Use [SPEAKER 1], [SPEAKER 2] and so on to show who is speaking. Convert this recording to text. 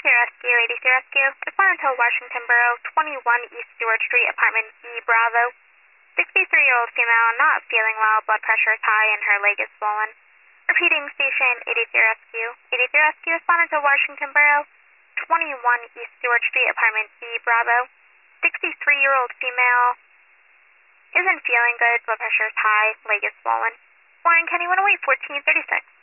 [SPEAKER 1] Rescue, ADC Rescue. Responding to Washington Borough, 21 East Stewart Street, apartment B, Bravo. 63-year-old female, not feeling well, blood pressure is high and her leg is swollen. Repeating, station ADC Rescue. ADC Rescue responding to Washington Borough, 21 East Stewart Street, apartment B, Bravo. 63-year-old female isn't feeling good, blood pressure is high, leg is swollen. Warren County 108, 1436.